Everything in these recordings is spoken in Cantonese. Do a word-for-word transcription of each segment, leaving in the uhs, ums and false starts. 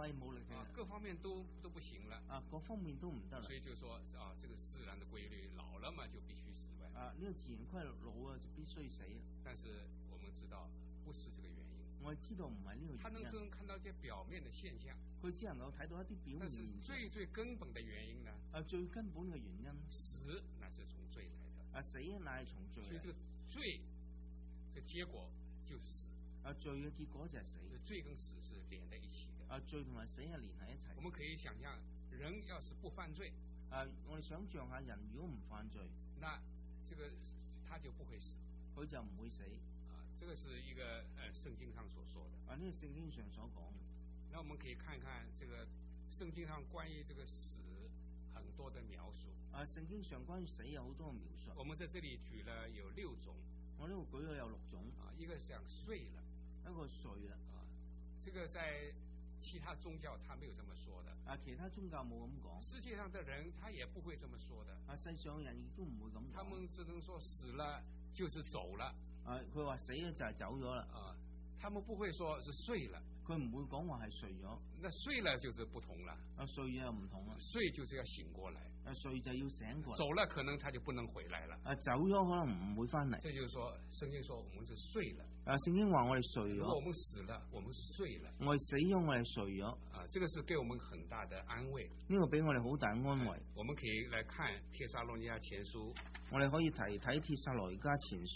肺冇力嘅， 啊，各方面都都不行了啊，各方面都唔得啦。 所以就說啊，這個自然的規律，老了嘛就必須死唄。 啊，呢、這個自然規律老啊就必須死啊。 但是我們知道不是這個原因。 我哋知道唔係呢個原因。 他能只能看到一些表面的現象， 佢只能夠睇到一啲表面。 但是最最根本的原因呢？ 啊，最根本嘅原因， 死乃是從罪來的。 啊，死乃係從罪來的。 所以這個罪，這個結果就是死。 啊，罪嘅結果就係死。 罪跟死是連在一起的。 啊，罪同埋死係連喺一齊。 我們可以想象，人要是不犯罪， 啊，我哋想象下人如果唔犯罪， 那這個他就不會死， 佢就唔會死。 啊，這個是一個呃聖經上所說的。 啊，呢個聖經上所講。 那我們可以看看這個聖經上關於這個死很多的描述。 啊，聖經上關於死有好多嘅描述。 我們在這裡舉了有六種。 我呢度舉咗有六種。 啊，一個講睡了， 一個睡了。 啊，這個在其他宗教他沒有這麼說的。 啊，其他宗教冇咁講。 世界上的人他也不會這麼說的。 啊，世上人亦都唔會咁講。 他們只能說死了就是走了。 啊，佢話死咗就係走咗啦。 啊，他們不會說是睡了。 佢唔會講話係睡咗。 那睡了就是不同了。 啊，睡又唔同啦。 睡就是要醒過來。 啊，睡就要醒過來。 走了可能他就不能回來了。 啊，走咗可能唔會翻嚟。 這就是說，聖經說我們是睡了。 啊，聖經話我哋睡咗。 如果我們死了，我們是睡了。 我哋死咗，我哋睡咗。 啊，這個是給我們很大的安慰。 呢個俾我哋好大安慰。 我們可以來看帖撒羅尼迦前書。 我哋可以睇睇帖撒羅尼迦前書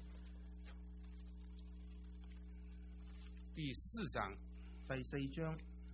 第四章。 第四章。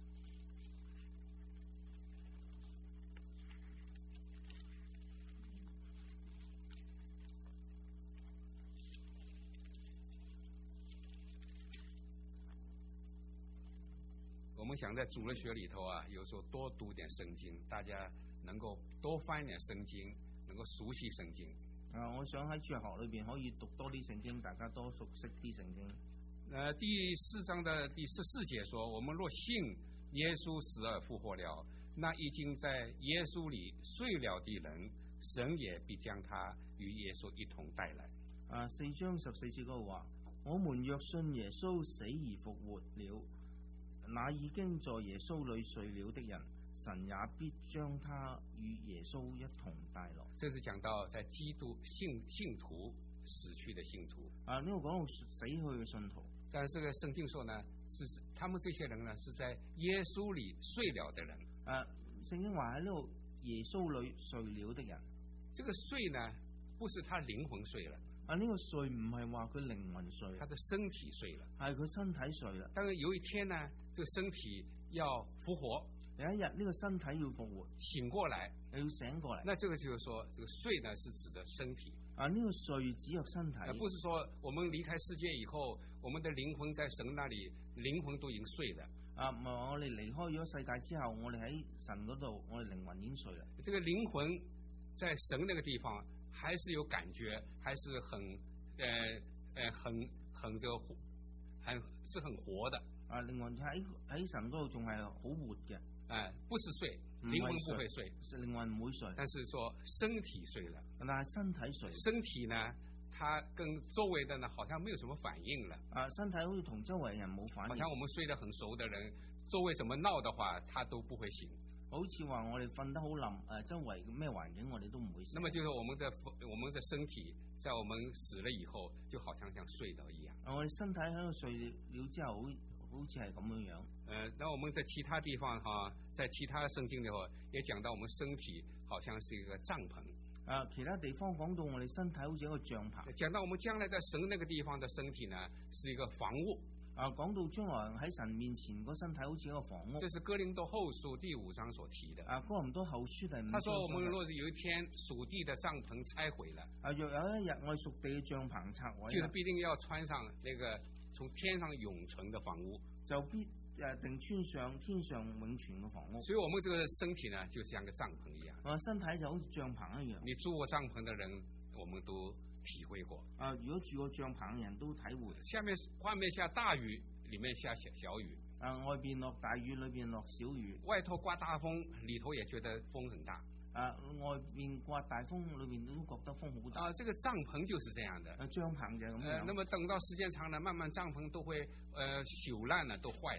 我們想在主日學裏頭啊，有時候多讀點聖經，大家能夠多翻一點聖經，能夠熟悉聖經。 啊，我想喺主日學裏邊可以讀多啲聖經，大家多熟悉啲聖經。 呃，第四章的第十四節說，我們若信耶穌死而復活了，那已經在耶穌裏睡了的人，神也必將他與耶穌一同帶來。 啊，四章十四節嗰度話，我們若信耶穌死而復活了，那已經在耶穌裏睡了的人，神也必將他與耶穌一同帶來。 這是講到在基督信信徒死去的信徒。 啊，呢個講到死去嘅信徒。 但是這個聖經說呢，是他們這些人呢，是在耶穌裏睡了的人。 啊，聖經話喺呢度耶穌裏睡了的人。 這個睡呢，不是他靈魂睡了。 啊，呢個睡唔係話佢靈魂睡， 他的身體睡了。 係佢身體睡了。 但是有一天呢，這個身體要復活。 有一日呢個身體要復活， 醒過來， 要醒過來。 那這個就是說，這個睡呢是指的身體。 啊，呢個睡指的身體， 不是說我們離開世界以後，我們的靈魂在神那裏，靈魂都已經睡了。啊， 唔係我哋離開咗世界之後，我哋喺神嗰度，我哋靈魂已經睡了。 這個靈魂在神那個地方，還是有感覺，還是很，呃呃，很很這個活，很是很活的。 啊，靈魂喺喺神嗰度仲係好活嘅。 哎，不是睡，靈魂不會睡， 是靈魂唔會睡， 但是說身體睡了。 但係身體睡， 身體呢，它跟周圍的呢，好像沒有什麼反應了。 啊，身體好似同周圍人冇反應。 好像我們睡得很熟的人，周圍怎麼鬧的話，他都不會醒。 好似話我哋瞓得好冧，誒，周圍咩環境我哋都唔會醒。 那麼就是我們的我們的身體，在我們死了以後，就好像像睡到一樣。 啊，我哋身體喺度睡了之後，好似係咁樣樣。 呃，那我們在其他地方哈，在其他聖經裏頭也講到，我們身體好像是一個帳篷。 啊，其他地方講到我哋身體好似一個帳篷。 講到我們將來在神那個地方的身體呢，是一個房屋。 啊，講到將來喺神面前個身體好似一個房屋。 這是哥林多後書第五章所提的。 啊，哥林多後書第五章。他說我們若是有一天屬地的帳篷拆毀了， 啊，若有一日我哋屬地嘅帳篷拆毀， 就是必定要穿上那個從天上永存的房屋， 就必誒定穿上天上永存嘅房屋。 所以我們這個身體呢，就像個帳篷一樣。 啊，身體就好似帳篷一樣。你住過帳篷的人，我們都體會過。 啊，如果住過帳篷嘅人都體會。 下面外面下大雨，裏面下小小雨。 啊，外邊落大雨，裏邊落小雨。 外頭刮大風，裏頭也覺得風很大。 啊，外邊刮大風，裏邊都覺得風好大。 啊，這個帳篷就是這樣的。 啊，帳篷就係咁樣。 呃，那麼等到時間長了，慢慢帳篷都會呃朽爛了，都壞掉了。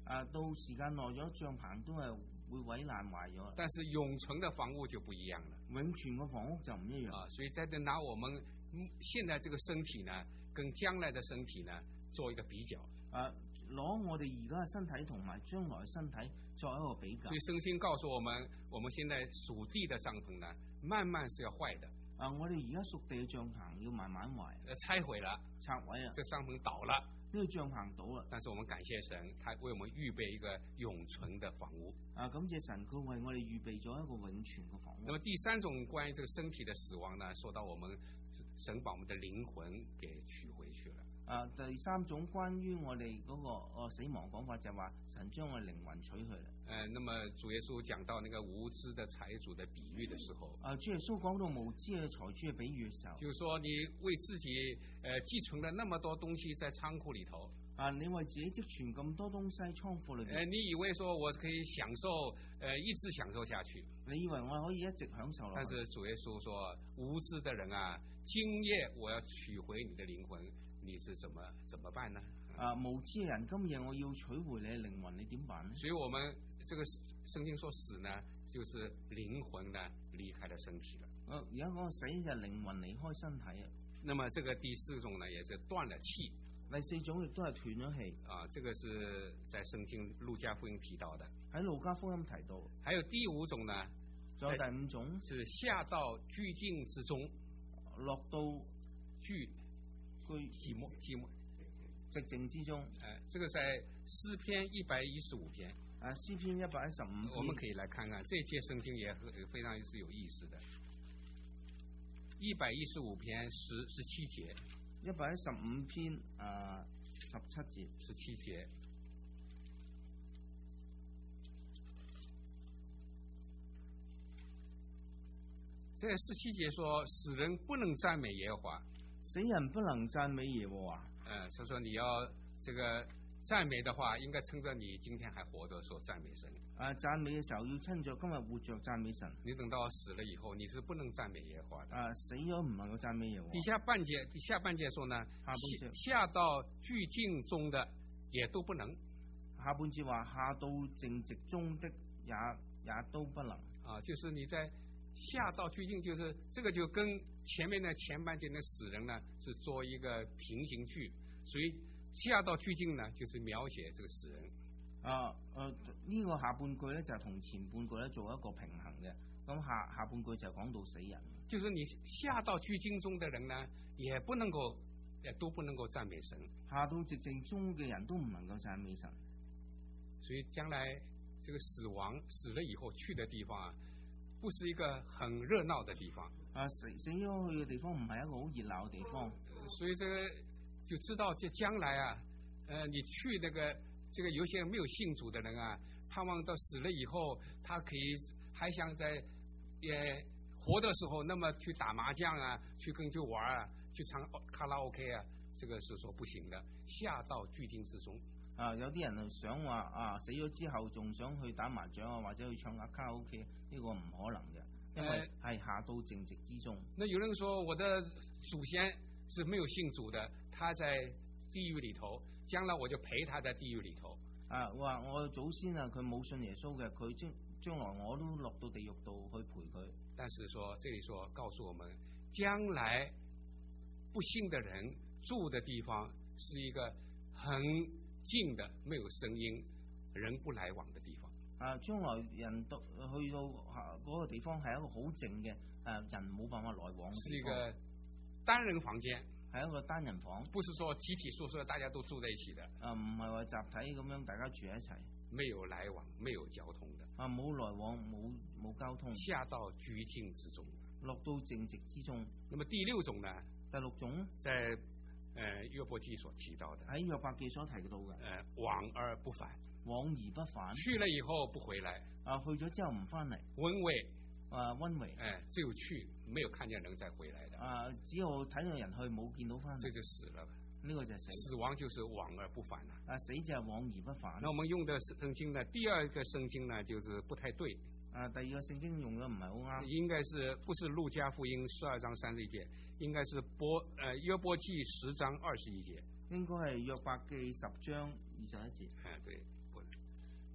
啊，到時間耐咗，帳篷都係會毀爛壞咗。 但是永存的房屋就不一樣了。 永存嘅房屋就唔一樣啊，所以在這拿我們現在這個身體呢，跟將來的身體呢，做一個比較。 啊，攞我哋而家嘅身體同埋將來嘅身體作一個比較。 所以聖經告訴我們，我們現在屬地的帳篷呢，慢慢是要壞的。 啊，我哋而家屬地嘅帳篷要慢慢壞。 呃，拆毀了， 拆毀啊！ 這帳篷倒了， 呢個帳篷倒啦。 但是我們感謝神，他為我們預備一個永存的房屋。 啊，感謝神，佢為我哋預備咗一個永存嘅房屋。 那麼第三種關於這個身體的死亡呢，說到我們神把我們的靈魂給取回去了。 啊，第三種關於我哋嗰個哦死亡講法就係話神將我哋靈魂取去啦。 誒、呃，那麼主耶穌講到那個無知的財主的比喻的時候， 啊，主耶穌講到無知嘅財主嘅比喻嘅時候， 就是說你為自己誒、呃、積存了那麼多東西在倉庫裏頭， 啊，你為自己積存咁多東西倉庫裏邊， 誒、呃，你以為說我可以享受，誒、呃，一直享受下去， 你以為我可以一直享受落去？ 但是主耶穌說，無知的人啊，今夜我要取回你的靈魂，你是怎麼怎麼辦呢？ 啊，無知嘅人，今夜我要取回你嘅靈魂，你點辦呢？ 所以我們這個聖經說死呢，就是靈魂呢離開了身體了。 啊，而家講死就係靈魂離開身體啊。 那麼這個第四種呢，也是斷了氣。 第四種亦都係斷咗氣。 啊，這個是在聖經路加福音提到的。 喺路加福音提到。 還有第五種呢？ 仲有第五種是下到拘禁之中， 落到拘居寂寞寂寞寂靜之中。 誒、呃，這個在詩篇一百一十五篇。 啊，詩篇一百一十五篇。 我們可以來看看，這節聖經也非常是有意思的。一百一十五篇十十七節。 一百一十五篇啊，十七節， 十七節。這十七節說，死人不能讚美耶和華， 死人不能讚美耶和華。 嗯，所以說你要這個讚美的話，應該趁着你今天還活着的時候讚美神。 啊，讚美嘅時候要趁着今日活着讚美神。 你等到死了以後，你是不能讚美耶和華的。 啊，死咗唔能夠讚美耶和華。 底下半節，底下半節說呢， 下半節下到拘禁中的也都不能。 下半節話下到靜寂中的也也都不能。 啊，就是你在下到拘禁，就是這個就跟前面的前半節的死人呢是做一個平行句，所以下到拘禁呢就是描寫這個死人。 啊，誒、呃、呢、這個下半句咧就係同前半句咧做一個平衡嘅，咁下下半句就講到死人。 就是你下到拘禁中的人呢，也不能夠，也都不能夠讚美神。 下到寂靜中嘅人都唔能夠讚美神。 所以將來這個死亡死了以後去的地方啊，不是一個很熱鬧的地方。 啊，死死咗去嘅地方唔係一個好熱鬧嘅地方。 所以這個就知道這將來啊，呃，你去那個。這個有些沒有信主的人啊，盼望到死了以後，他可以還想在也活的時候，那麼去打麻將啊，去跟去玩啊，去唱卡拉 OK 啊，這個是說不行的。下到拘禁之中啊，有啲人想話啊，死咗之後仲想去打麻將啊，或者去唱下卡拉 OK，呢個唔可能嘅，因為係下到靜寂之中。 那有人說我的祖先是沒有信主的，他在地獄裏頭。將來我就陪他在地獄裏頭。 啊，話我祖先啊，佢冇信耶穌嘅，佢將將來我都落到地獄度去陪佢。 但是說，這裏說告訴我們，將來不信的人住的地方是一個很靜的、沒有聲音、人不來往的地方。 啊，將來人到去到嗰個地方係一個好靜嘅，誒人冇辦法來往嘅地方。 是一個單人房間。 係一個單人房， 不是說集體宿舍，大家都住在一起的。 啊，唔係話集體咁樣大家住喺一齊， 沒有來往，沒有交通的。 啊，冇來往，冇冇交通。 下到拘禁之中， 落到靜寂之中。 那麼第六種呢？ 第六種， 在誒約伯記所提到的。 喺約伯記所提到嘅。誒、 呃，往而不返， 往而不返。 去了以後不回來。 啊，去咗之後唔翻嚟。 溫位。 啊，溫為， 哎，只有去，沒有看見人再回來的。 啊，只有睇到人去，冇見到翻嚟。 這就死了。 呢個就係死。 死亡就是往而不返啦。 啊，死就係往而不返。 那我們用的聖經呢？第二個聖經呢，就是不太對。 啊，第二個聖經用得唔係好啱。 應該是不是路加福音十二章三十一節？應該是波，呃，約伯記十章二十一節。 應該係約伯記十章二十一節。 哎，對。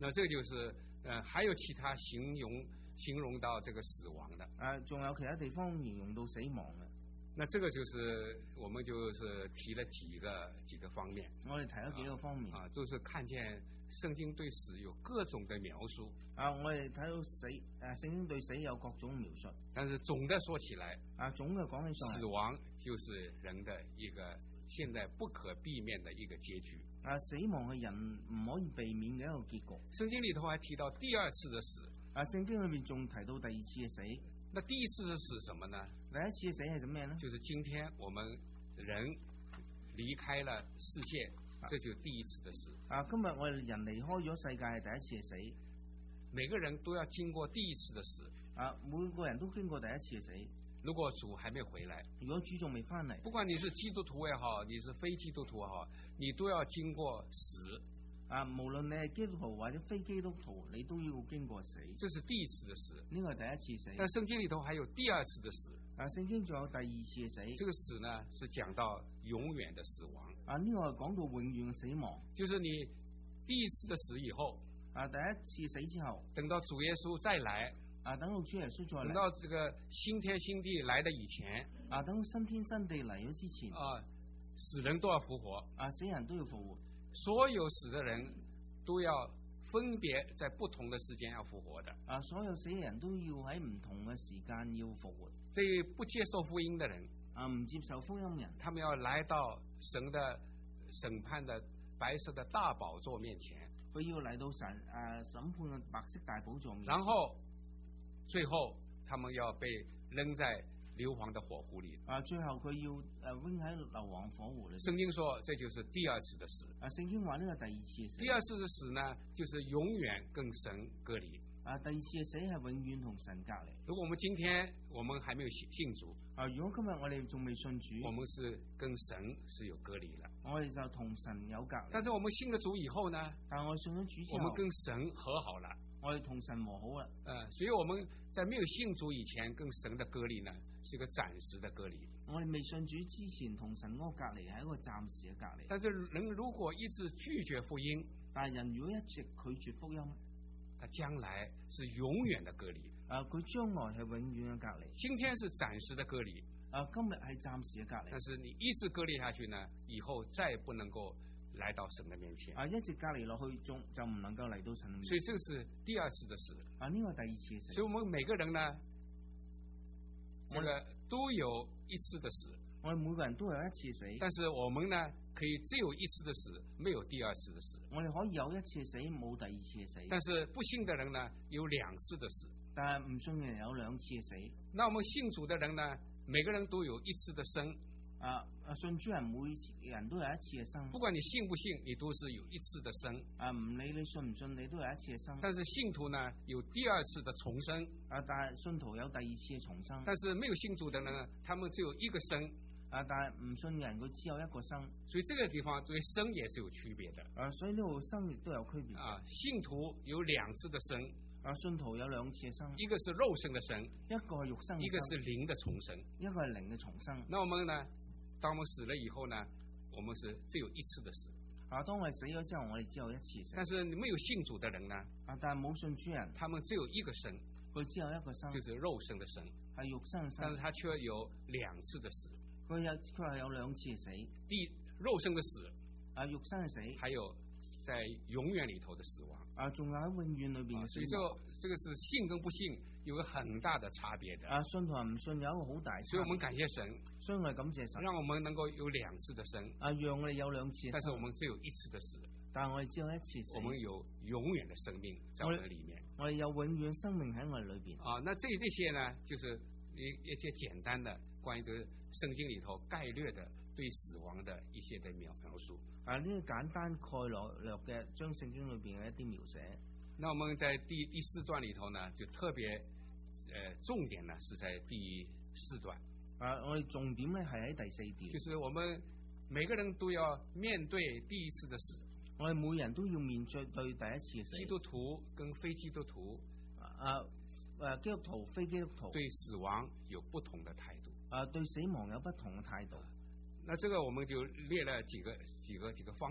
那这就是呃还有其他形容形容到这个死亡的。 啊，仲有其他地方形容到死亡嘅。 那這個就是我們就是提了幾個幾個方面。 我哋提咗幾個方面啊，就是看見聖經對死有各種的描述。 啊，我哋睇到死誒聖經對死有各種描述。 但是總的說起來， 啊，總嘅講起上嚟， 死亡就是人的一個現在不可避免的一個結局。 啊，死亡係人唔可以避免嘅一個結局。 聖經裏頭還提到第二次的死。 啊，聖經裏面仲提到第二次嘅死。 那第一次的死什麼呢？ 第一次嘅死係做咩呢？ 就是今天我們人離開了世界，啊、這就第一次的死。 啊，今日我哋人離開咗世界係第一次嘅死。 每個人都要經過第一次的死。 啊，每個人都經過第一次嘅死。 如果主還沒回來， 如果主仲未翻嚟， 不管你是基督徒也好，你是非基督徒也好，你都要經過死。 啊，無論你係基督徒或者非基督徒，你都要經過死。 這是第一次的死， 呢個係第一次死。 但聖經裏頭還有第二次的死。 啊，聖經仲有第二次嘅死。 這個死呢，是講到永遠的死亡。 啊，呢個係講到永遠嘅死亡。 就是你第一次的死以後， 啊，第一次死之後， 等到主耶穌再來， 啊，等到主耶穌再來， 等到這個新天新地來的以前， 啊，等到新天新地嚟咗之前， 啊，死人都要復活， 啊，死人都要復活， 所有死的人都要分別在不同的時間要復活的。 啊，所有死人都要喺唔同嘅時間要復活。 對不接受福音的人， 啊，唔接受福音人， 他們要來到神的審判的白色的大寶座面前， 佢要嚟到神誒、啊、審判嘅白色大寶座面前， 然後最後他們要被扔在硫磺的火湖裏。 啊，最後佢要誒扔喺硫磺火湖裏。 聖經說這就是第二次的死。 啊，聖經話呢個第二次嘅死。 第二次的死呢，就是永遠跟神隔離。 啊，第二次嘅死係永遠同神隔離。 如果我們今天我們還沒有信主， 啊，如果今日我哋仲未信主， 我們是跟神是有隔離了。 我哋就同神有隔離。 但是我們信了主以後呢， 但係我信咗主之後， 我們跟神和好了。 我哋同神和好啦。 呃，所以我們在沒有信主以前，跟神的隔離呢，是一個暫時的隔離。 我哋未信主之前，同神嗰個隔離係一個暫時嘅隔離。 但是人如果一直拒絕福音， 但係人如果一直拒絕福音， 他將來是永遠的隔離。 啊，佢將來係永遠嘅隔離。 今天是暫時的隔離， 啊，今日係暫時嘅隔離。 但是你一直隔離下去呢，以後再也不能夠來到神的面前。 啊，一直隔離落去，仲就唔能夠嚟到神的面前。 所以這是第二次的死。 啊，呢個第二次嘅死。 所以我們每個人呢，這個都有一次的死。 我哋每個人都有一次嘅死。 但是我們呢，可以只有一次的死，沒有第二次的死。 我哋可以有一次嘅死，冇第二次嘅死。 但是不信的人呢，有兩次的死。 但係唔信嘅人有兩次嘅死。 那我們信主的人呢，每個人都有一次的生。 啊啊！信主人每人都有一次嘅生。 不管你信不信，你都是有一次的生。 啊，唔理你信唔信，你都有一次嘅生。 但是信徒呢，有第二次的重生。 啊，但係信徒有第二次嘅重生。 但是沒有信主的人呢，他們只有一個生。 啊，但係唔信人佢只有一個生。 所以這個地方對生也是有區別的。 啊，所以呢度生亦都有區別。 啊，信徒有兩次的生。 啊，信徒有兩次嘅生。 一個是肉身的生， 一個係肉身嘅生。 一個是靈的重生， 一個係靈嘅重生。 那我們呢？當我們死了以後呢，我們是只有一次的死。 啊，當我哋死咗之後，我哋只有一次死。 但是你沒有信主的人呢？ 啊，但係冇信主人， 他們只有一個生， 佢只有一個生， 就是肉身的生， 係肉身嘅生。 但是他卻有兩次的死。 佢有佢係有兩次嘅死。 第肉身的死， 啊，肉身嘅死， 還有在永遠裏頭的死亡。 啊，仲有喺永遠裏邊嘅死亡。 所以這個這個是信跟不信有個很大的差別的。 啊，信同埋唔信有一個好大差別。 所以我們感謝神， 所以我哋感謝神， 讓我們能夠有兩次的生。 啊，讓我哋有兩次嘅生。 但是我們只有一次的死。 但係我哋只有一次死。 我們有永遠的生命在我們裏面。 我哋有永遠生命喺我哋裏邊。 啊，那這這些呢，就是一一些簡單的關於這個聖經裏頭概略的對死亡的一些的描描述。 啊，呢個簡單概略嘅將聖經裏邊嘅一啲描寫。 那我們在第第四段裏頭呢，就特別，呃，重點呢是在第四段。 啊，我哋重點呢係喺第四段。 就是我們每個人都要面對第一次的死。 我哋每人都要面對對第一次嘅死。 基督徒跟非基督徒， 啊啊，基督徒非基督徒對死亡有不同的態度。 啊，對死亡有不同嘅態度。 那這個我們就列了幾個幾個幾個方面。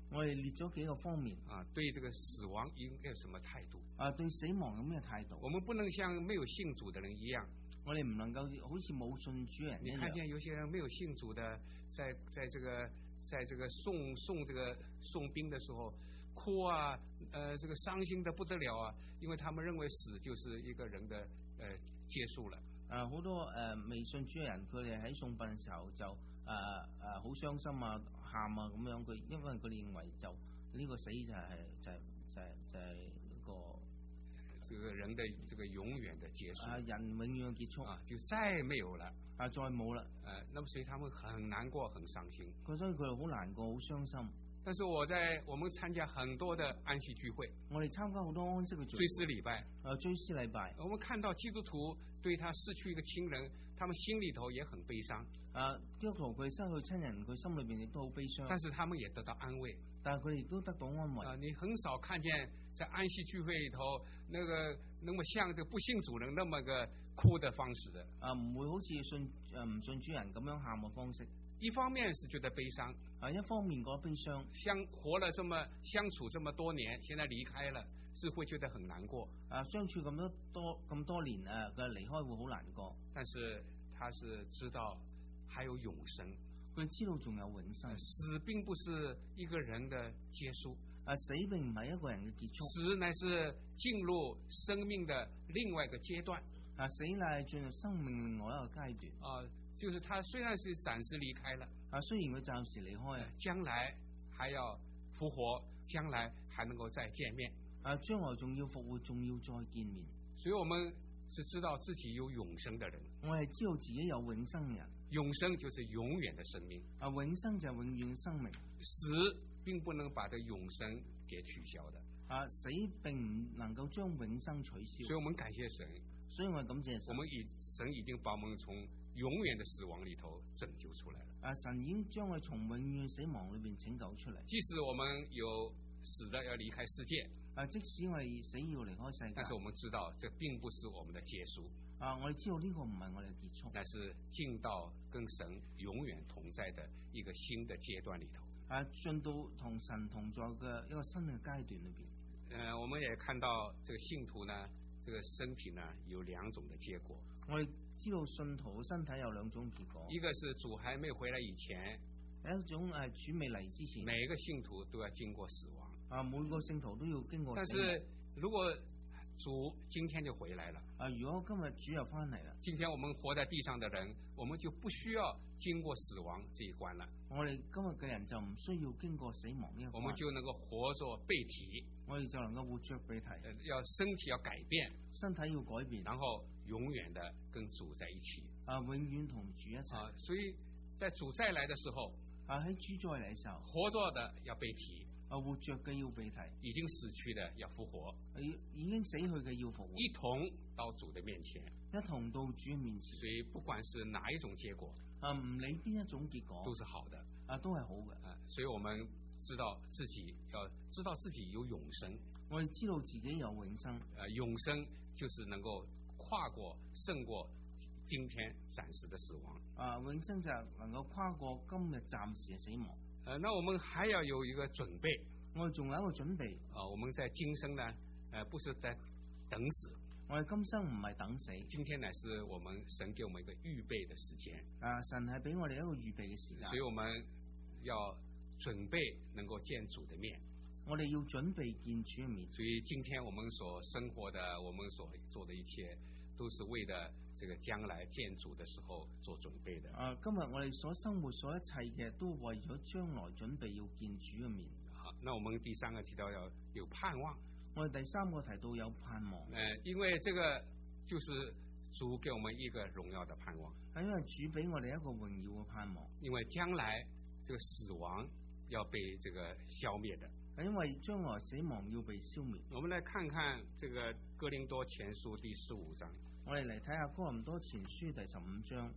我哋列咗幾個方面啊，對這個死亡應該有什麼態度？ 啊，對死亡有咩態度？ 我們不能像沒有信主的人一樣， 我哋唔能夠好似冇信主人一樣。 你看見有些人沒有信主的，在在這個在這個送送這個送殯的時候，哭啊，呃，這個傷心得不得了啊，因為他們認為死就是一個人的呃結束了。 啊，好多誒未信主嘅人，佢哋喺送殯嘅時候就誒誒好傷心啊、喊啊咁樣。佢因為佢哋認為就呢個死就係、是、就係、是、就係、是、就係、是、一個這個人的這個永遠的結束。 啊，人永遠嘅結束啊，就再沒有了啊，再冇啦。 呃，那麼所以他們很難過、很傷心。 佢所以佢哋好難過、好傷心。 但是我在我們參加很多的安息聚會， 我哋參加好多安息嘅聚會， 追思禮拜， 誒追思禮拜， 我們看到基督徒對他失去一個親人，他們心裏頭也很悲傷。 啊，基督徒佢失去親人，佢心裏邊亦都好悲傷。 但是他們也得到安慰， 但係佢哋都得到安慰。 啊，你很少看見在安息聚會裏頭，那個那麼像這個不信主人那麼個哭的方式的。 啊，唔會好似信誒唔信主人咁樣喊嘅方式。 一方面是覺得悲傷， 啊，一方面覺得悲傷， 相活了這麼相處這麼多年，現在離開了，是會覺得很難過。 啊，相處咁多多咁多年啊，佢離開會好難過。 但是他是知道還有永生， 佢知道仲有永生。 死並不是一個人的結束， 啊，死並唔係一個人嘅結束， 死乃是進入生命的另外一個階段。 啊，死乃係進入生命另外一個階段。 啊。就是他雖然是暫時離開了， 啊，雖然佢暫時離開， 將來還要復活，將來還能夠再見面， 啊，將來仲要復活，仲要再見面。 所以我們是知道自己有永生的人， 我係知道自己有永生人， 永生就是永遠的生命， 啊，永生就係永遠嘅生命， 死並不能把這永生給取消的， 啊，死並唔能夠將永生取消， 所以我們感謝神， 所以我感謝神， 我們已神已經把我們從永遠的死亡裏頭拯救出來了。 啊，神已經將佢從永遠死亡裏邊拯救出嚟。 即使我們有死的要離開世界， 啊，即使我哋死要離開世界， 但是我們知道這並不是我們的結束。 啊，我哋知道呢個唔係我哋嘅結束， 乃是進到跟神永遠同在的一個新的階段裏頭。 啊，進到同神同在嘅一個新嘅階段裏邊。 呃，我們也看到這個信徒呢，這個身體呢有兩種的結果。 我哋知道信徒嘅身體有兩種結果， 一個是主還沒回來以前， 有一種誒主未嚟之前， 每個信徒都要經過死亡。 啊，每個信徒都要經過死亡。 但是如果主今天就回來了， 啊，如果今日主又翻嚟啦， 今天我們活在地上的人，我們就不需要經過死亡這一關了。 我哋今日嘅人就唔需要經過死亡呢一關， 我們就能夠活作被體， 我哋就能夠活着被體， 要身體要改變， 身體要改變， 然後永遠的跟主在一起， 啊，永遠同主一齊。 啊，所以在主再來的時候， 啊，喺主再嚟嘅時候， 活着的要被提， 啊，活着嘅要被提， 已經死去的要復活， 已已經死去嘅要復活， 一同到主的面前， 一同到主嘅面前。 所以不管是哪一種結果， 啊，唔理邊一種結果， 都是好的， 啊，都係好嘅。 啊，所以我們知道自己要知道自己有永生， 我哋知道自己有永生， 啊，永生就是能夠跨過勝過今天暫時的死亡， 啊，永生就能夠跨過今日暫時嘅死亡。 呃，那我們還要有一個準備， 我哋仲有一個準備。 啊，我們在今生呢，呃，不是在等死， 我哋今生唔係等死， 今天乃是我們神給我們一個預備的時間， 啊，神係俾我哋一個預備嘅時間， 所以我們要準備能夠見主的面， 我哋要準備見主嘅面。 所以今天我們所生活的，我們所做的一切，都是為了這個將來見主的時候做準備的。 啊，今日我哋所生活所一切嘅，都為咗將來準備要見主嘅面。 好，那我們第三個提到要有盼望。 我哋第三個提到有盼望。 誒、呃，因為這個就是主給我們一個榮耀的盼望。 係因為主俾我哋一個榮耀嘅盼望。 因為將來這個死亡要被這個消滅的。 係因為將來死亡要被消滅。 我們來看看這個哥林多前書第十五章。 我哋嚟睇下哥林多前書第十五章。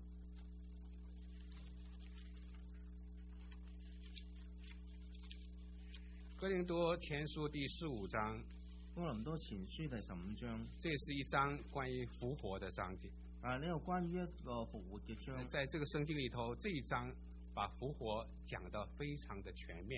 哥林多前書第十五章。 哥林多前書第十五章。 這是一章關於復活的章節。 啊，呢個關於一個復活嘅章。 在這個聖經裏頭，這一章把復活講得非常的全面，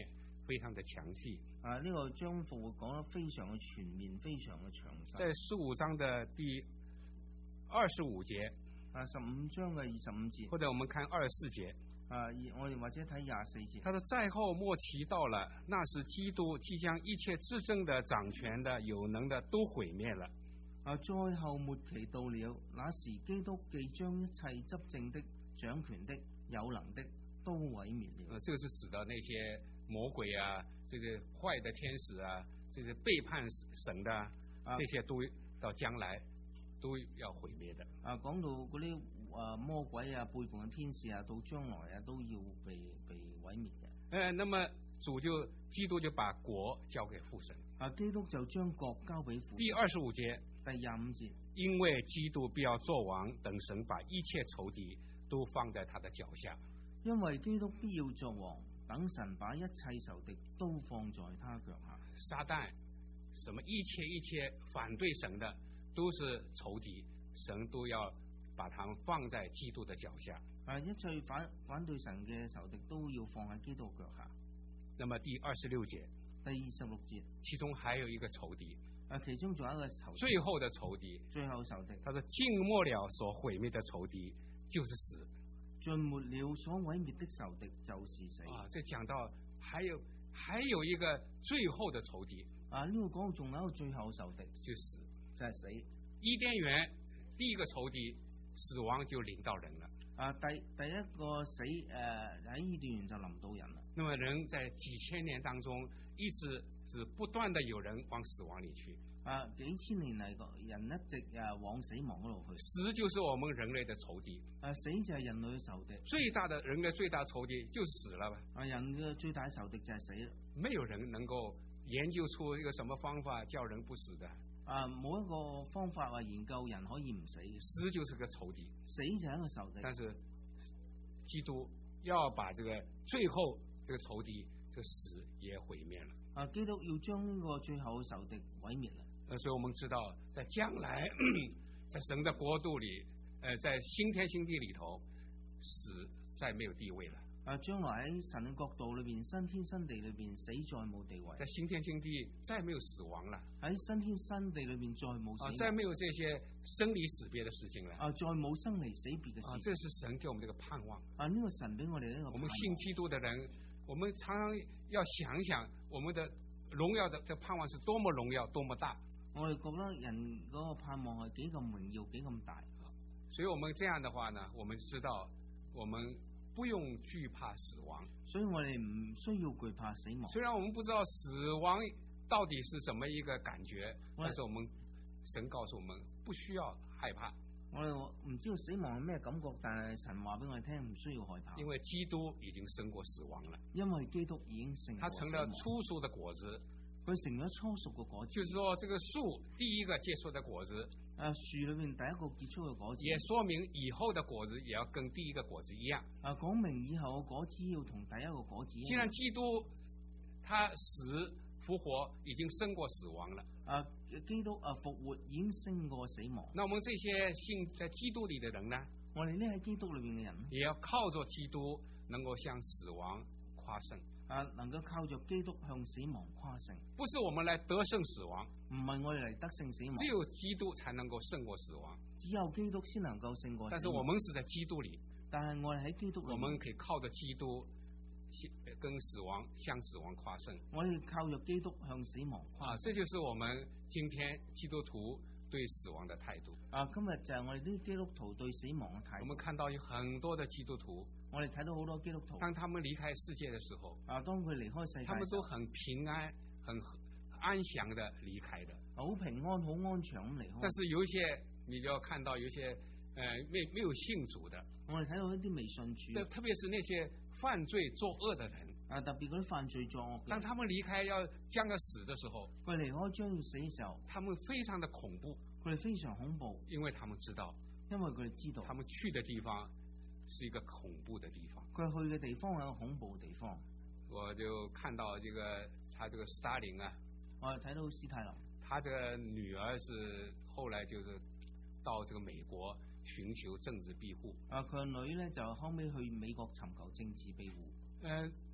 非常的詳細。 啊，呢、這個將復活講得非常嘅全面，非常嘅詳細。 在十五章的第二十五節， 啊，十五章嘅二十五節， 或者我們看二十四節。 啊，我哋或者睇廿四節。 他說：在後末期到了，那時基督即將一切執政的、掌權的、有能的都毀滅了。 啊，在後末期到了，那時基督既將一切執政的、掌權的、有能的都毀滅了。 呃，這個是指的那些魔鬼啊，這個壞的天使啊，這個背叛神的，啊、這些都到將來都要毀滅的。 啊，講到嗰啲啊魔鬼啊、背叛嘅天使啊，到將來啊都要被被毀滅嘅。 呃，那麼主就基督就把國交給父神。 啊，基督就將國交俾父神。 第二十五節， 第廿五節， 因為基督必要作王，等神把一切仇敵都放在他的腳下。 因為基督必要作王，等神把一切仇敵都放在他腳下。 撒旦，什麼一切一切反對神的都是仇敵，神都要把他們放在基督的腳下。 啊，一切反反對神嘅仇敵都要放喺基督腳下。 那麼第二十六節， 第二十六節， 其中還有一個仇敵。 啊，其中仲有一個仇敵， 最後的仇敵， 最後仇敵。 他說：盡末了所毀滅的仇敵就是死。 盡末了所毀滅的仇敵就是死。 啊，這講到還有還有一個最後的仇敵。 啊，呢個講仲有一個最後仇敵， 就死， 就係死。 伊甸園第一個仇敵死亡就臨到人了。 啊，第第一個死誒喺伊甸園就臨到人啦。 那麼人在幾千年當中一直是不斷的有人往死亡裏去。 啊，幾千年嚟個人一直誒往死亡嗰度去。 死就是我們人類的仇敵。 啊，死就係人類嘅仇敵。 最大的人類最大仇敵就死了吧。 啊，人嘅最大仇敵就係死啦。 沒有人能夠研究出一個什麼方法叫人不死的。 啊，冇一個方法話研究人可以唔死。 死就是個仇敵， 死就係一個仇敵。 但是基督要把這個最後這個仇敵這個死也毀滅了。 啊，基督要將呢個最後嘅仇敵毀滅啦。 呃，所以我們知道，在將來，在神的國度裏，呃，在新天新地裏頭，死再沒有地位了。 啊，將來喺神嘅國度裏邊，新天新地裏邊，死再冇地位。 在新天新地再沒有死亡了。 喺新天新地裏邊再冇死亡。 啊，再沒有這些生離死別的事情了。 啊，再冇生離死別嘅事。 啊，這是神給我們這個盼望。 啊，呢個神俾我哋呢個盼望。 我們信基督的人，我們常常要想一想，我們的榮耀的這盼望是多麼榮耀，多麼大。 我哋覺得人嗰個盼望係幾咁榮耀，幾咁大。 所以我們這樣的話呢，我們知道我們不用懼怕死亡， 所以我哋唔需要懼怕死亡。 雖然我們不知道死亡到底是什麼一個感覺，但是我們神告訴我們不需要害怕。 我哋唔知道死亡係咩感覺，但係神話俾我哋聽，唔需要害怕。 因為基督已經勝過死亡了。 因為基督已經勝過死亡。 他成了初熟的果子。 佢成咗初熟嘅果子。 就是說，這個樹第一個結出的果子。 啊，樹裏面第一個結出嘅果子， 也說明以後的果子也要跟第一個果子一樣。 啊，講明以後嘅果子要同第一個果子一樣。 既然基督他死復活已經勝過死亡了， 啊，基督啊復活已經勝過死亡。 那我們這些信在基督裏的人呢？ 我哋呢喺基督裏面嘅人， 也要靠着基督能夠向死亡誇勝。 啊，能夠靠着基督向死亡誇勝， 不是我們來得勝死亡， 唔係我哋嚟得勝死亡， 只有基督才能夠勝過死亡， 只有基督先能夠勝過死亡。 但是我們是在基督裏， 但係我哋喺基督裏， 我們可以靠着基督跟死亡向死亡誇勝。 我哋靠着基督向死亡誇勝。 啊，這就是我們今天基督徒對死亡的態度。 啊，今日就係我哋啲基督徒對死亡嘅態度。 我們看到有很多的基督徒， 我哋睇到好多基督徒， 當他們離開世界的時候， 啊，當佢離開世界， 他們都很平安、很安詳的離開的， 好平安、好安詳咁離開。 但是有一些，你就要看到有一些，呃，沒沒有信主的， 我哋睇到一啲未信主， 特別是那些犯罪作惡的人， 啊，特別嗰啲犯罪作惡， 當他們離開要將要死的時候， 佢離開將要死嘅時候， 他們非常的恐怖， 佢哋非常恐怖， 因為他們知道， 因為佢哋知道， 他們去的地方是一個恐怖的地方， 佢去嘅地方係一個恐怖嘅地方。 我就看到這個，他這個斯大林啊， 我哋睇到斯泰林， 他這個女兒是後來就是到這個美國尋求政治庇護。 啊，佢個女咧就後尾去美國尋求政治庇護。 嗯、呃。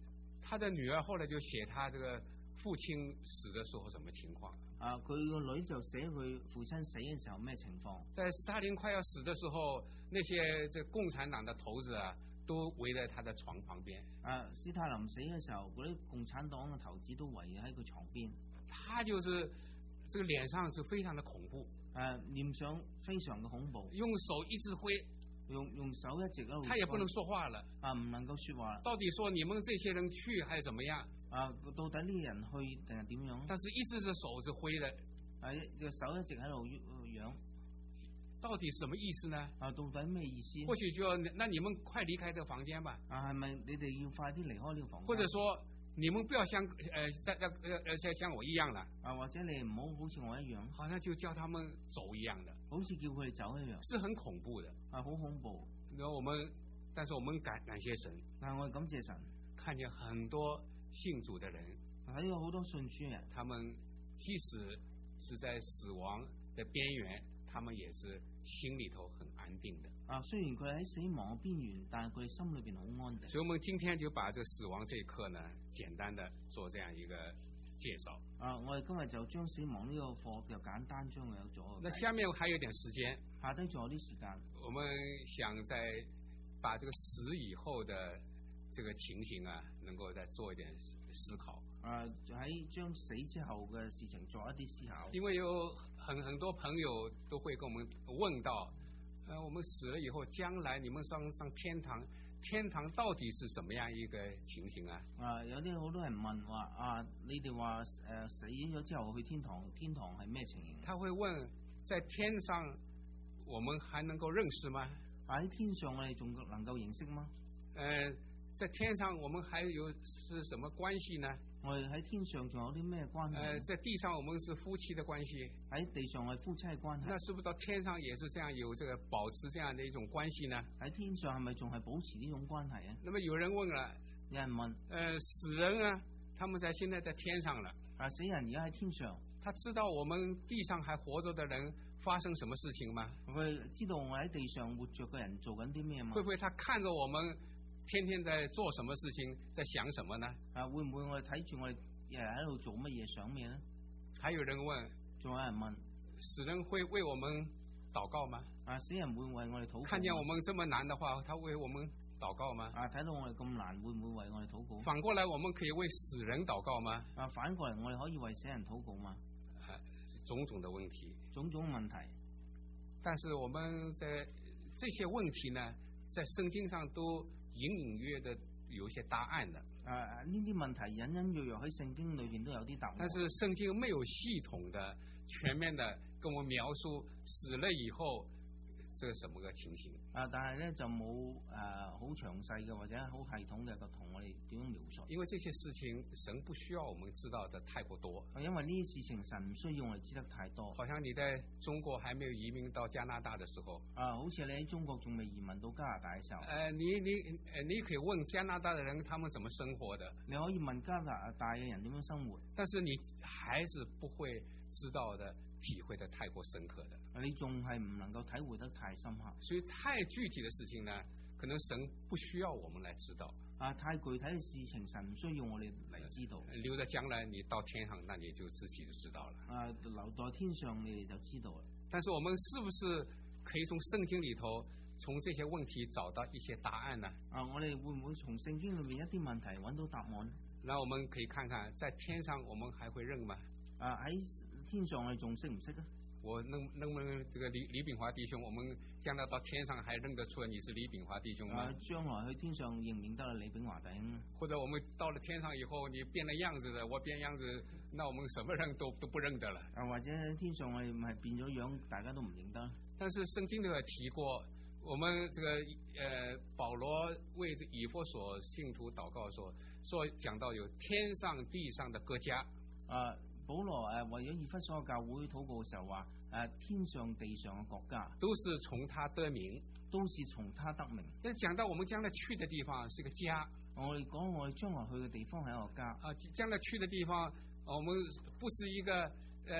他的女兒後來就寫他這個父親死的時候什麼情況。 啊，佢個女就寫佢父親死嘅時候咩情況？ 在斯大林快要死的時候，那些這共產黨的頭子啊，都圍在他的床旁邊。 啊，斯大林死嘅時候，嗰啲共產黨嘅頭子都圍喺佢床邊。 他就是這個臉上就非常的恐怖。 誒，臉上非常嘅恐怖， 用手一直揮， 用用手一直喺度。 他也不能說話了。 啊，唔能夠說話。 到底說你們這些人去還是怎麼樣？ 啊，到底呢啲人去定係點樣？ 但是一直是手是揮的， 啊，隻手一直喺度揚， 到底什麼意思呢？ 啊，到底咩意思？ 或許就那你們快離開這個房間吧。 啊，係咪你哋要快啲離開呢個房間？ 或者說你們不要像呃像呃呃像像我一樣了。 啊，或者你唔好好似我一樣， 好像就叫他們走一樣的， 好似叫佢哋走一樣， 是很恐怖的。 啊，好恐怖。 然後我們，但是我們感感謝神， 但我哋感謝神， 看見很多信主的人。 還有好多信主人， 他們即使是在死亡的邊緣，他們也是心裏頭很安定的。 啊，雖然佢喺死亡嘅邊緣，但係佢哋心裏邊好安定。 所以，我們今天就把這死亡這一課呢，簡單的做這樣一個介紹。 啊，我哋今日就將死亡呢個課就簡單將佢有咗。 那下面還有點時間， 下低仲有啲時間， 我們想再把這個死以後的這個情形啊，能夠再做一點思考。 啊，喺將死之後嘅事情做一啲思考。 因為有很很多朋友都會跟我們問到，呃，我們死了以後，將來你們上上天堂，天堂到底是什麼樣一個情形啊？ 啊，有啲好多人問話啊，你哋話誒死咗之後去天堂，天堂係咩情形？ 他會問，在天上我們還能夠認識嗎？ 喺天上我哋仲能夠認識嗎？ 呃，在天上我們還有是什麼關係呢？ 我哋喺天上仲有啲咩關係？ 呃，在地上我們是夫妻的關係， 喺地上係夫妻嘅關係。 那是不是到天上也是這樣有這個保持這樣的一種關係呢？ 喺天上係咪仲係保持呢種關係啊？ 那麼有人問了， 有人問， 呃，死人啊，他們在現在在天上了， 啊，死人而家喺天上， 他知道我們地上還活着的人發生什麼事情嗎？ 佢知道我喺地上活着嘅人做緊啲咩嗎？ 會不會他看着我們天天在做什麼事情，在想什麼呢？ 啊，會唔會我哋睇住我哋日日喺度做乜嘢想咩呢？ 還有人問， 仲有人問， 死人會為我們禱告嗎？ 啊，死人會為我哋禱告？ 看見我們這麼難的話，他為我們禱告嗎？ 啊，睇到我哋咁難，會唔會為我哋禱告？ 反過來，我們可以為死人禱告嗎？ 啊，反過嚟我哋可以為死人禱告嗎？ 啊，種種的問題， 種種問題。 但是我們在這些問題呢，在聖經上都隱隱約約的有一些答案的。 啊，呢啲問題隱隱約約喺聖經裏邊都有啲答案。 但是聖經沒有系統的、全面的跟我們描述死了以後這個什麼個情形。 啊，但係咧就冇誒好詳細嘅或者好系統嘅個同我哋點樣描述。 因為這些事情神不需要我們知道的太過多。 因為呢啲事情神唔需要我哋知得太多。 好像你在中國還沒有移民到加拿大的時候。 啊，好似你喺中國仲未移民到加拿大嘅時候。誒、 呃，你你誒，你可以問加拿大的人，他們怎麼生活的？ 你可以問加拿大嘅人點樣生活， 但是你還是不會知道的。體會得太過深刻的， 你仲係唔能夠體會得太深刻， 所以太具體的事情呢，可能神不需要我們來知道。 啊，太具體嘅事情，神唔需要我哋嚟知道。 留在將來你到天上，那你就自己就知道了。 啊，留在天上你哋就知道了。 但是我們是不是可以從聖經裏頭，從這些問題找到一些答案呢？ 啊，我哋會唔會從聖經裏面一啲問題揾到答案？ 那我們可以看看，在天上我們還會認嗎？ 啊，喺天上我哋仲識唔識啊？ 我能能不能這個李李炳華弟兄，我們將來到天上還認得出你是李炳華弟兄嗎？ 啊，將來去天上認唔認得李炳華弟兄？ 或者我們到了天上以後，你變了樣子的，我變樣子，那我們什麼人都都不認得了。 啊，或者喺天上我哋唔係變咗樣，大家都唔認得。 但是聖經都有提過，我們這個呃保羅為這以弗所信徒禱告說，說講到有天上地上的各家。 啊。保羅誒為咗以弗所教會禱告嘅時候話誒天上地上嘅國家都是從他得名， 都是從他得名。 但講到我們將來去的地方是個家， 我哋講我哋將來去嘅地方係一個家。 啊，將來去的地方，我們不是一個誒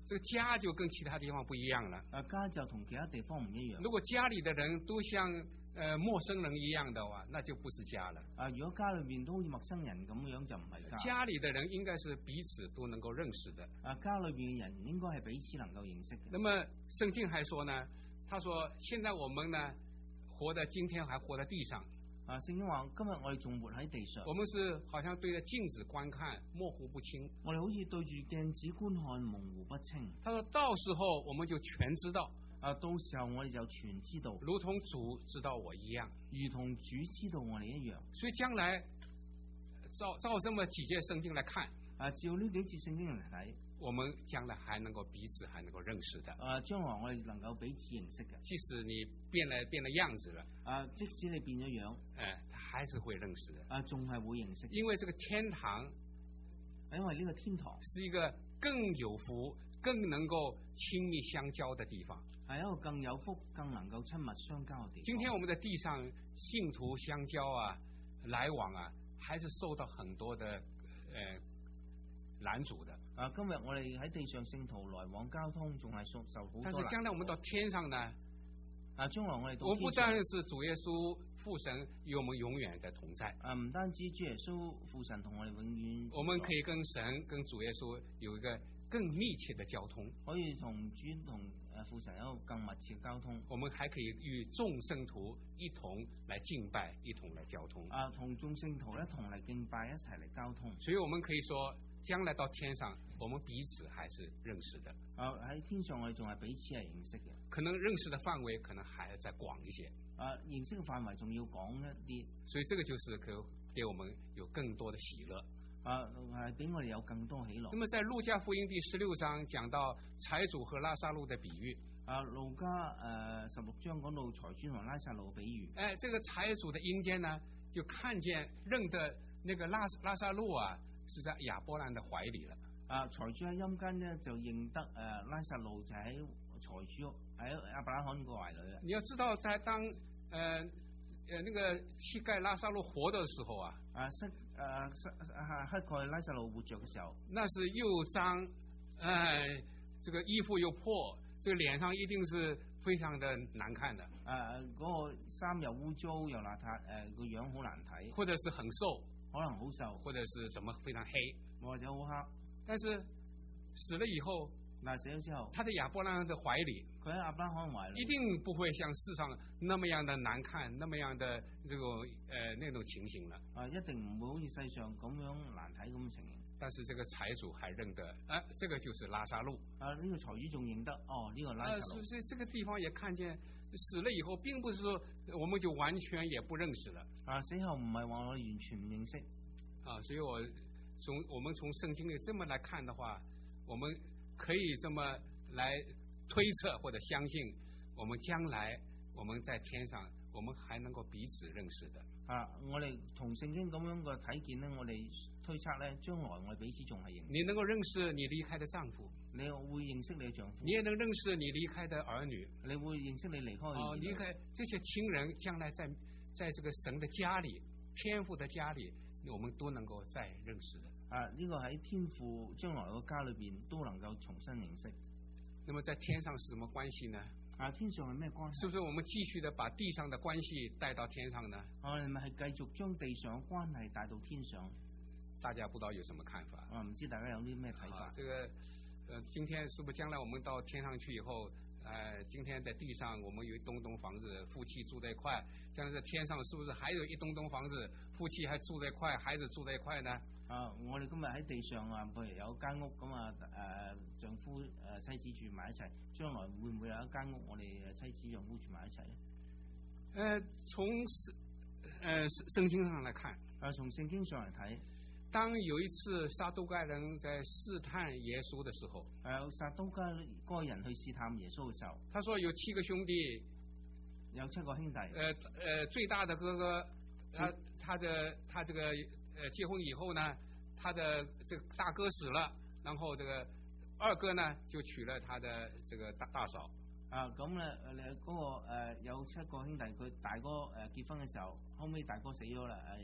这个家就跟其他地方不一樣了。 啊，家就同其他地方唔一樣。 如果家裏的人都像呃陌生人一樣的話，那就不是家了。 啊，如果家裏面都好似陌生人咁樣，就唔係家。 家裏的人應該是彼此都能夠認識的。 啊，家裏邊嘅人應該係彼此能夠認識嘅。 那麼聖經還說呢，他說現在我們呢活在今天還活在地上。 啊，聖經話今日我哋仲活喺地上。 我們是好像對着鏡子觀看，模糊不清。 我哋好似對住鏡子觀看，模糊不清。 他說到時候我們就全知道。 啊，到時候我哋就全知道， 如同主知道我一樣， 如同主知道我哋一樣。 所以將來照照這麼幾節聖經來看， 啊，照呢幾節聖經嚟睇， 我們將來還能夠彼此還能夠認識的。 啊，將來我哋能夠彼此認識嘅。 即使你變了變了樣子了， 啊，即使你變咗樣， 哎，他還是會認識的。 啊，仲係會認識。 因為這個天堂， 因為呢個天堂是一個更有福、更能夠親密相交的地方。 係一個更有福、更能夠親密相交嘅地方。 今天我們在地上信徒相交啊、來往啊，還是受到很多的呃攔阻的。 啊，今日我哋喺地上聖徒來往交通，仲係受受好多攔阻。 但是將來我們到天上呢？ 啊，將來我哋到天上， 我不單是主耶穌父神與我們永遠的同在。 啊，唔單止主耶穌父神同我哋永遠， 我們可以跟神、跟主耶穌有一個更密切的交通， 可以同主同誒父神有一個更密切交通。 我們還可以與眾聖徒一同來敬拜，一同來交通。 啊，同眾聖徒一同嚟敬拜，一齊嚟交通。 所以我們可以說，將來到天上，我們彼此還是認識的。 啊，喺天上我哋仲係彼此係認識嘅。 可能認識的範圍可能還要再廣一些。 啊，認識嘅範圍仲要廣一啲。 所以這個就是可給我們有更多的喜樂。 啊，係俾我哋有更多喜樂。 那麼在路加福音第十六章講到財主和拉撒路的比喻。 啊，路加誒十六章講到財主和拉撒路比喻。 誒，這個財主的陰間呢，就看見認得那個拉拉撒路啊，是在亞伯蘭的懷裡了。 啊，財主喺陰間呢，就認得誒、呃、拉撒路就喺財主喺亞伯拉罕個懷裡啦。你要知道，在當誒誒、呃、那個乞丐拉撒路活的時候啊， 啊乞誒乞乞丐拉撒路活着嘅時候， 那是又髒，誒、呃，這個衣服又破，這個臉上一定是非常的難看的。 誒、啊，嗰、那個衫又污糟又邋遢，誒、呃、個樣好難睇， 或者是很瘦， 可能好瘦， 或者是怎麼非常黑， 或者好黑。但是死了以後， 嗱死咗之後， 他在亞伯蘭的懷裡， 佢喺亞伯拉罕懷裡， 一定不會像世上那麼樣的難看，那麼樣的這個呃那種情形了。 啊，一定唔會好似世上咁樣難睇咁嘅情形。 但是這個財主還認得，啊，這個就是拉撒路。 啊，呢、這個財主仲認得，哦，呢、這個拉撒路。 啊，所以這個地方也看見死了以後，並不是說我們就完全也不認識了。 啊，死後唔係話我完全唔認識。 啊，所以我從我們從聖經裏這麼來看的話，我們可以這麼來推測或者相信，我們將來我們在天上，我們還能夠彼此認識的。 啊，我哋同聖經咁樣嘅睇見呢，我哋推測呢，將來我哋彼此仲係認識。 你能夠認識你離開的丈夫， 你會認識你嘅丈夫。 你也能認識你離開的兒女， 你會認識你離開嘅兒女。 哦，離開這些親人，將來在在這個神的家裏，天父的家裏，我們都能夠再認識的。 啊，呢、這個喺天父將來個家裏邊都能夠重新認識。 那麼在天上是什麼關係呢？ 啊，天上係咩關係？ 是不是我們繼續的把地上的關係帶到天上呢？ 我哋咪係繼續將地上嘅關係帶到天上？ 大家不知道有什麼看法？ 啊，唔知大家有啲咩睇法？ 啊，這個，呃，今天是不是將來我們到天上去以後，呃，今天在地上我們有一棟棟房子，夫妻住在一塊，將來在天上是不是還有一棟棟房子，夫妻還住在一塊，孩子住在一塊呢？ 啊！我哋今日喺地上啊，譬如有間屋咁啊，誒、呃、丈夫誒、呃、妻子住埋一齊，將來會唔會有一間屋我哋妻子丈夫住埋一齊咧？ 誒、呃，從聖誒聖經上來看， 啊，從聖經上嚟睇， 當有一次撒都該人在試探耶穌的時候， 誒、啊、撒都該該人去試探耶穌嘅時候， 他說有七個兄弟， 有七個兄弟，誒、 呃、誒、呃、最大的哥哥，他他的他這個。呃，結婚以後呢，他的這個大哥死了，然後這個二哥呢就娶了他的這個大大嫂。 啊，咁咧，你、那、嗰個誒有七個兄弟，佢大哥誒結婚嘅時候，後尾大哥死咗啦，誒二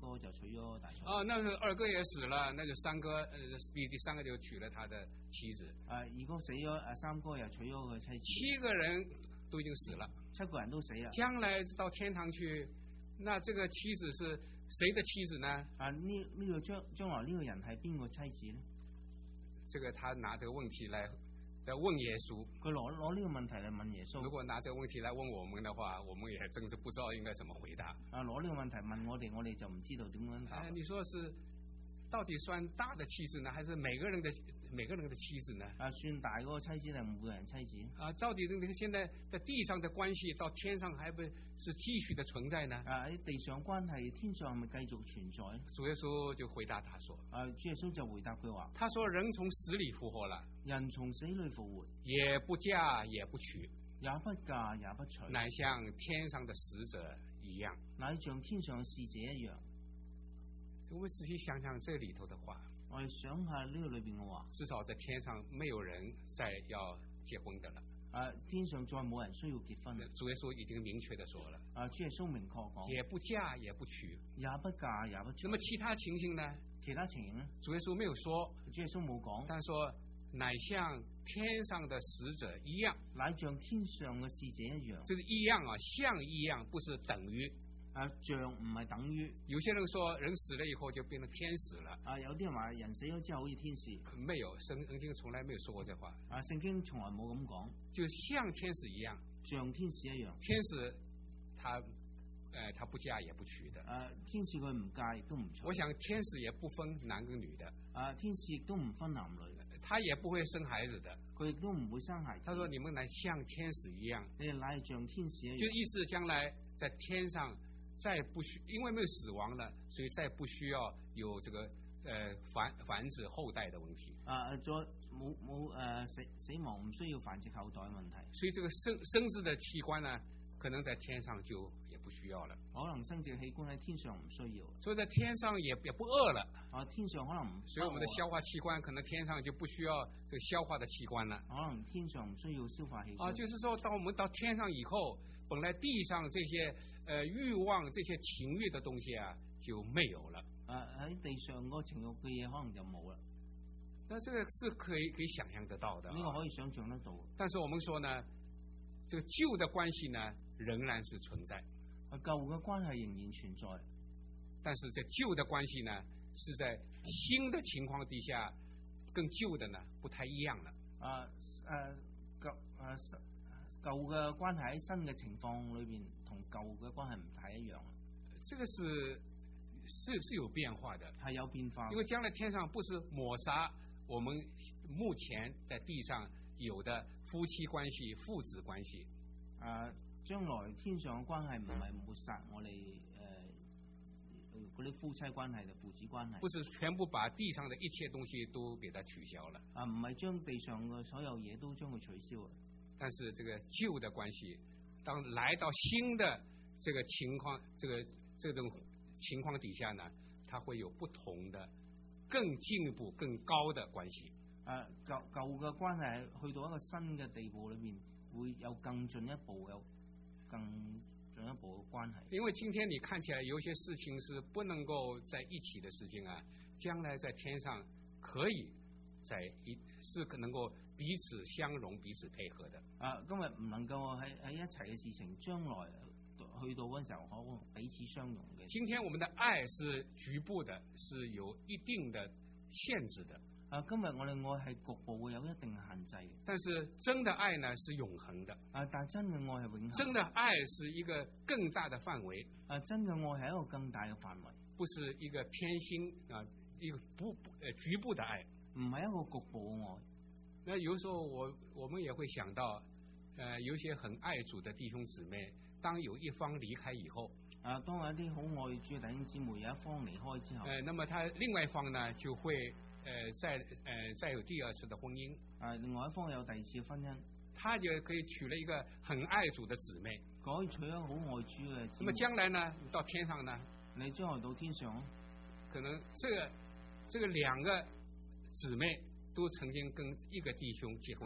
哥就娶咗大嫂。 哦，那个二哥也死了，那就三哥呃第第三个就娶了他的妻子。 啊，二哥死咗，啊三哥又娶咗佢妻子。 七个人都已经死了， 七個人都死啦。 将来到天堂去，那这个妻子是谁的妻子呢？ 啊，呢呢個將將來呢個人係邊個妻子呢？ 这个他拿这个問題來在問耶穌， 佢攞攞呢個問題嚟問耶穌。 如果拿這個問題來問我們的話，我們也真是不知道應該怎麼回答。 啊，攞呢個問題問我哋，我哋就唔知道點樣答。 哎，你說是到底算大的妻子呢，還是每個人的每個人的妻子呢？ 啊，算大嗰個妻子定每個人妻子？ 啊，到底這個現在在地上的關係到天上還不是繼續的存在呢？ 啊，喺地上關係，天上係咪繼續存在？ 主耶穌就回答他說： 啊，主耶穌就回答佢話： 他說人從死裏復活了， 人從死裏復活， 也不嫁也不娶， 也不嫁也不娶， 乃像天上的使者一樣， 乃像天上嘅使者一樣。 我們仔細想想這裏頭的話， 我哋想下呢個裏邊嘅話， 至少在天上沒有人再要結婚的了。 啊，天上再冇人需要結婚。 主耶穌已經明確的說了。 啊，主耶穌明確講， 也不嫁也不娶， 也不嫁也不娶。 那麼其他情形呢？ 其他情形呢？ 主耶穌沒有說， 主耶穌冇講， 但說乃像天上的使者一樣， 乃像天上嘅使者一樣。 這個一樣啊，像一樣，不是等於。 啊，像唔係等於。 有些人說人死了以後就變成天使了。 啊，有啲人話人死咗之後好似天使。 沒有，聖聖經從來沒有說過這話。 啊，聖經從來冇咁講。 就像天使一樣， 像天使一樣。 天使他，誒、呃，他不嫁也不娶的。 啊，天使佢唔嫁亦都唔娶。 我想天使也不分男跟女的。 啊，天使亦都唔分男女。 他也不會生孩子的。 佢亦都唔會生孩子。 他說：你們乃像天使一樣。 你哋乃像天使一樣。 就意思將來在天上。再不需，因為沒有死亡了，所以再不需要有這個呃繁繁殖後代的問題。 啊，再冇冇誒死死亡唔需要繁殖後代嘅問題。 所以這個生生殖的器官呢，可能在天上就也不需要了。 可能生殖器官喺天上唔需要。 所以在天上也也不餓了。 啊，天上可能唔。 所以我們的消化器官可能天上就不需要這個消化的器官了。 可能天上唔需要消化器官。 啊，就是說，當我們到天上以後。本來地上這些呃慾望、這些情慾的東西啊就沒有了。 啊，喺地上嗰情慾嘅嘢可能就冇啦。 那這個是可以可以想象得到的。 呢個可以想象得到。 但是我們說呢，這個舊的關係呢仍然是存在。 啊，舊嘅關係仍然存在。 但是這舊的關係呢是在新的情況底下，跟舊的呢不太一樣了。 啊誒舊誒。舊嘅關係喺新嘅情況裏邊，同舊嘅關係唔太一樣。 這個是是是有變化的， 係有變化。 因為將來天上不是抹殺我們目前在地上有的夫妻關係、父子關係。 啊，將來天上嘅關係唔係抹殺我哋誒嗰啲夫妻關係同父子關係。 不是全部把地上的一切東西都給它取消了。 啊，唔係將地上嘅所有嘢都將佢取消。 但是這個舊的關係，當來到新的這個情況，這個這種情況底下呢，它會有不同的、更進一步、更高的關係。 啊，舊舊嘅關係去到一個新嘅地步裏邊，會有更進一步、有更進一步嘅關係。 因為今天你看起來有些事情是不能夠在一起的事情啊，將來在天上可以在一是能夠彼此相容、彼此配合的。 啊，今日唔能夠喺喺一齊嘅事情，將來去到嗰陣時候可能彼此相容嘅。 今天我們的愛是局部的，是有一定的限制的。 啊，今日我哋愛係局部會有一定限制。 但是真的愛呢是永恆的。 啊，但真嘅愛係永恆。 真的愛是一個更大的範圍。 啊，真嘅愛係一個更大嘅範圍， 不是一個偏心啊，一個不呃局部的愛， 唔係一個局部嘅愛。 那有時候我我們也會想到，呃，有些很愛主的弟兄姊妹，當有一方離開以後， 啊，當有一啲好愛主嘅弟兄姊妹有一方離開之後， 呃，那麼他另外一方呢就會，呃，再呃再有第二次的婚姻， 啊，另外一方有第二次嘅婚姻， 他就可以娶了一個很愛主的姊妹， 可以娶一個好愛主嘅。 那麼將來呢，到天上呢， 你將來到天上， 可能這個這個兩個姊妹都曾經跟一個弟兄結婚過。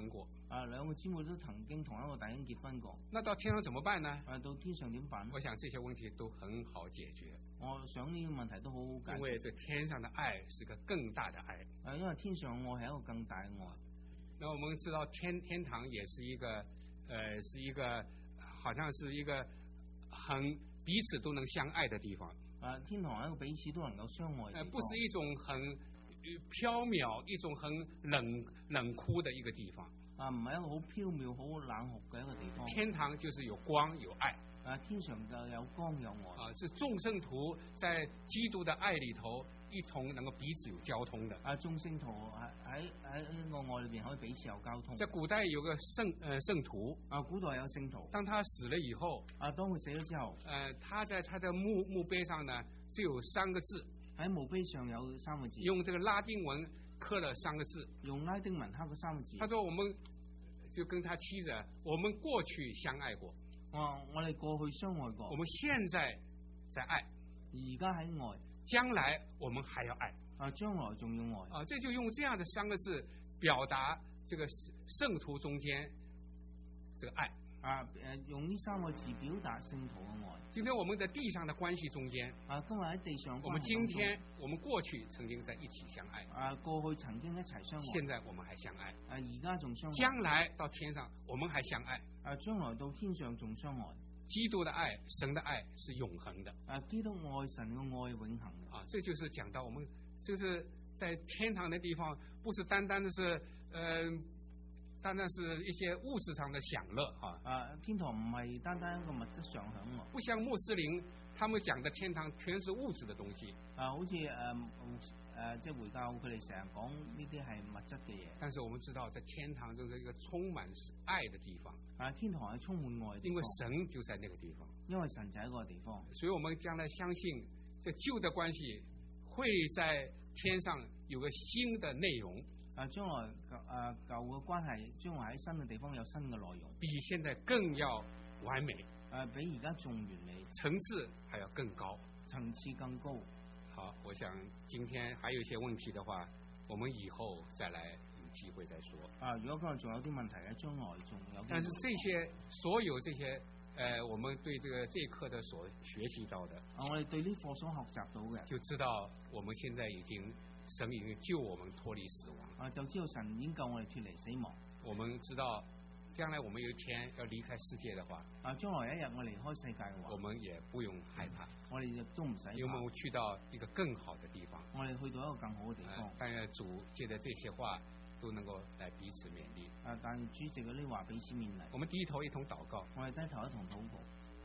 啊，兩個姊妹都曾經同一個弟兄結婚過。 那到天上怎麼辦呢？ 啊，到天上點辦？ 我想這些問題都很好解決。 我想呢個問題都好好解決。 因為這天上的愛是個更大的愛。 啊，因為天上愛係一個更大嘅愛。 那我們知道天天堂也是一個，呃，是一個，好像是一個很彼此都能相愛的地方。 啊，天堂係一個彼此都能夠相愛嘅地方。 呃，不是一種很飄渺、一種很冷冷酷的一個地方。 啊，唔係一個好飄渺、好冷酷嘅一個地方。 天堂就是有光有愛。 啊，天上就有光有愛。 啊，是眾聖徒在基督的愛裏頭一同能夠彼此有交通的。 啊，眾聖徒喺喺喺呢個愛裏邊可以彼此有交通。 在古代有個聖呃聖徒。 啊，古代有聖徒。 當他死了以後。 啊，當佢死咗之後。 呃，他在他的墓墓碑上呢，只有三個字。 喺墓碑上有三個字。 用這個拉丁文刻了三個字。 用拉丁文刻咗三個字。 他說：我們就跟他妻子，我們過去相愛過。 我我哋過去相愛過。 我們現在在愛。 而家喺愛。將來我們還要愛。 啊，將來仲要愛。 啊，這就用這樣的三個字表達這個聖徒中間這個愛。 啊，誒，用呢三個字表達聖徒嘅愛。 今天我們在地上的關係中間， 啊，今日喺地上， 我們今天，我們過去曾經在一起相愛。 啊，過去曾經一齊相愛。 現在我們還相愛。 啊，而家仲相愛。 將來到天上，我們還相愛。 啊，將來到天上仲相愛。 基督的愛，神的愛是永恆的。 啊，基督愛神嘅愛永恆嘅。 啊，這就是講到我們，就是在天堂的地方，不是單單的是，呃。單單是一些物質上的享樂啊！ 啊，天堂唔係單單一個物質上享樂。 不像穆斯林，他們講的天堂全是物質的東西。 啊，好似誒誒，即係回教佢哋成日講呢啲係物質嘅嘢。 但是我們知道，在天堂就是一個充滿愛的地方。 啊，天堂係充滿愛的地方。 因為神就在那個地方。 因為神就喺嗰個地方。 所以我們將來相信，這舊的關係會在天上有個新的內容。 啊，將來誒舊嘅關係，將來喺新嘅地方有新嘅內容， 比現在更要完美。 誒，比而家仲完美， 層次還要更高， 層次更高。 好，我想今天還有一些問題的話，我們以後再來有機會再說。 啊，如果今日仲有啲問題嘅，將來仲有。 但是這些所有這些，誒、呃，我們對這個這一課的所學習到的， 啊，我哋對呢課所學習到嘅， 就知道我們現在已經。神已經救我們脫離死亡啊！就知道神已經救我哋脫離死亡。 我們知道，將來我們有一天要離開世界的話， 啊，將來一日我離開世界嘅話， 我們也不用害怕。 我哋亦都唔使怕， 因為我們去到一個更好的地方。 我哋去到一個更好嘅地方。 但願主借着這些話都能夠來彼此勉勵。 啊！但主席嗰啲話彼此勉勵。 我們低頭一同禱告。 我哋低頭一同禱告。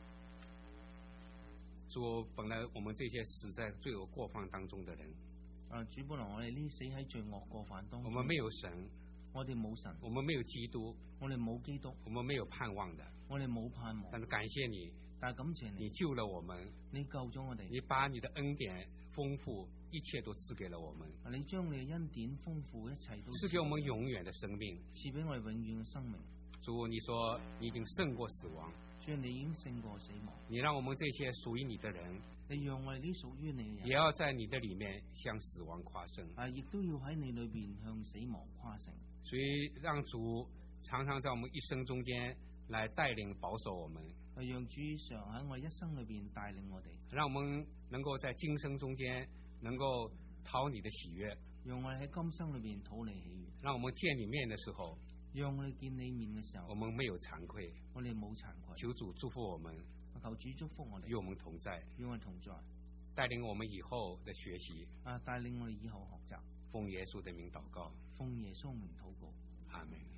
主，本來我們這些死在罪惡過犯當中的人。 啊！主，本來我哋呢死喺罪惡過犯當中， 我們沒有神， 我哋冇神， 我們沒有基督， 我哋冇基督， 我們沒有盼望的， 我哋冇盼望。 但是感謝你， 但係感謝你， 你救了我們， 你救咗我哋， 你把你的恩典豐富，一切都賜給了我們。 你將你嘅恩典豐富，一切都賜給我們永遠的生命， 賜俾我哋永遠嘅生命。 主，你說你已經勝過死亡， 主，你已經勝過死亡。 你讓我們這些屬於你的人， 你讓我哋啲屬於你嘅人， 也要在你的裏面向死亡誇勝。 啊，亦都要喺你裏邊向死亡誇勝。 所以讓主常常在我們一生中間來帶領保守我們， 啊，讓主常喺我哋一生裏邊帶領我哋， 讓我們能夠在今生中間能夠討你的喜悅， 讓我哋喺今生裏邊討你喜悅， 讓我們見你面的時候， 讓我哋見你面嘅時候， 我們沒有慚愧， 我哋冇慚愧。 求主祝福我們， 求主祝福我哋， 與我們同在， 與我哋同在， 帶領我們以後的學習， 啊，帶領我哋以後學習， 奉耶穌的名禱告， 奉耶穌名禱告， 阿門。